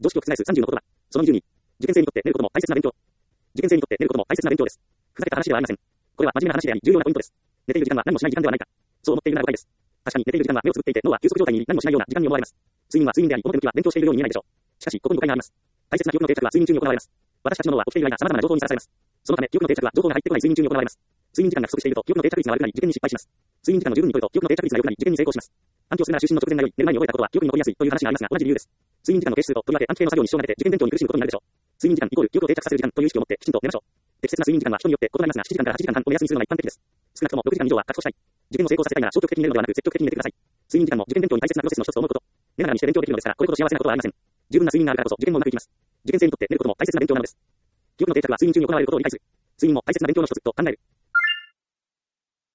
常識を覆す30の言葉。その20に、受験生にとって寝ることも大切な勉強。受験生にとって寝ることも大切な勉強です。ふざけた話ではありません。これは真面目な話であり、重要なポイントです。寝ている時間は何もしない時間ではないか。そう思っているなら誤解です。確かに寝ている時間は目をつぶっていて脳は休息状態に何もしないような時間に思われます。睡眠は睡眠であり、表向きは勉強しているように見えないでしょう。しかし、ここに誤解があります。大切な記憶の定着は睡眠中に行われます。私たちの脳は起きている間、様々な情報にさらされます。そのため、記憶の定着は情報が入ってこない睡眠中に行われます。睡眠時間が不足していると、記憶の定着率が悪くなり、受験に失敗します。睡眠時間の十分に取ると、記憶の定着率が良くなり、受験に成功します。暗記をするなら就寝の直前が良い、寝る前に覚えたことは記憶に残りやすいという話がありますが、同じ理由です。睡眠時間の停止すると、とりわけ暗記系の作業に支障が出て、受験勉強に苦しむことになるでしょう。睡眠時間イコール記憶を定着させる時間という意識を持ってきちんと寝ましょう。適切な睡眠時間は人によって異なりますが、7時間から8時間半を目安にするのが一般的です。少なくとも6時間以上は確保したい。受験を成功させたいなら消極的に寝るのではなく積極的に寝てください。睡眠時間も受験勉強に大切なプロセスの一つと思うこと。寝ながらにして勉強できるのですから、これほど幸せなことはありません。十分な睡眠があるからこそ受験もうまくいきます。受験生にとって寝ることも大切な勉強なのです。記憶の定着は睡眠中に行われることを理解する。睡眠も大切な勉強の一つと考える。